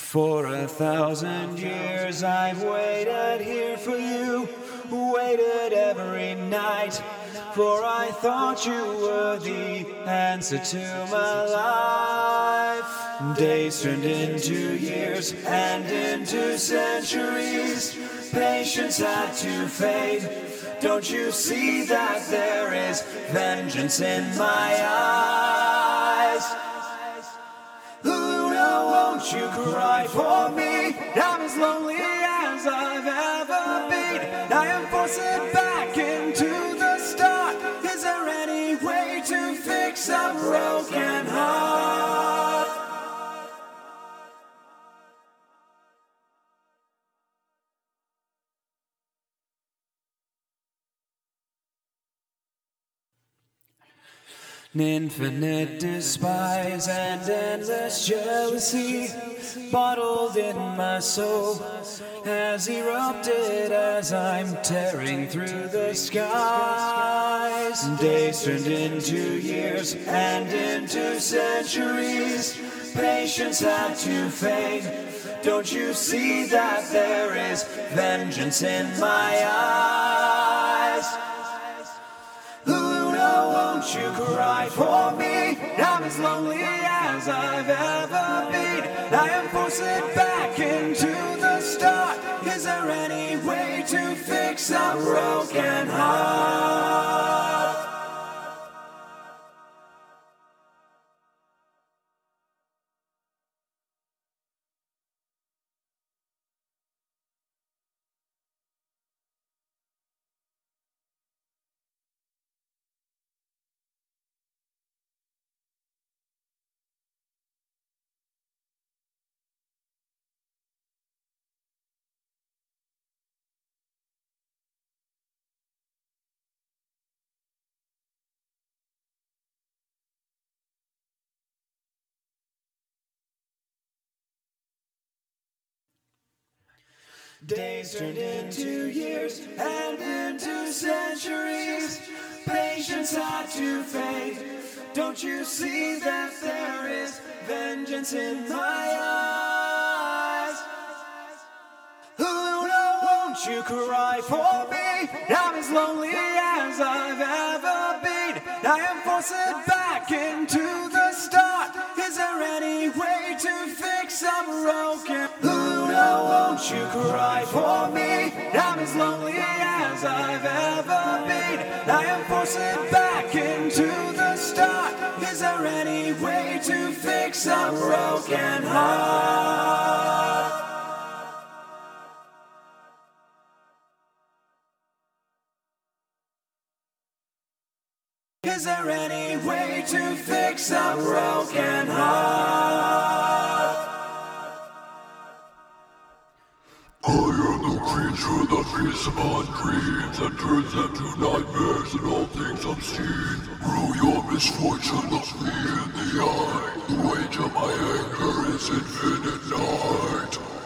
For 1,000 years I've waited here for you, waited every night, for I thought you were the answer to my life. Days turned into years and into centuries, patience had to fade. Don't you see that there is vengeance in my eyes? Luna, won't you cry for me? I'm as lonely as I've ever been. I am forced back into the start. Is there any way to fix a broken heart? Infinite despise and endless jealousy bottled in my soul has erupted as I'm tearing through the skies. Days turned into years and into centuries, patience had to fade. Don't you see that there is vengeance in my eyes? Won't you cry for me? I'm as lonely as I've ever been. I am forced back into the start. Is there any way to fix a broken heart? Days turned into years and into centuries, patience had to fade. Don't you see that there is vengeance in my eyes? Luna, won't you cry for me? I'm as lonely as I've ever been. I am forced back into the start. Is there any way to fix a broken? Luna, won't you cry for me? I'm as lonely as I've ever been. I am forced back into the start. Is there any way to fix a broken heart? Is there any way to fix a broken heart? I am the creature that feasts upon dreams and turns them to nightmares and all things obscene. Rue your misfortune, look me in the eye. The weight of my anger is infinite night.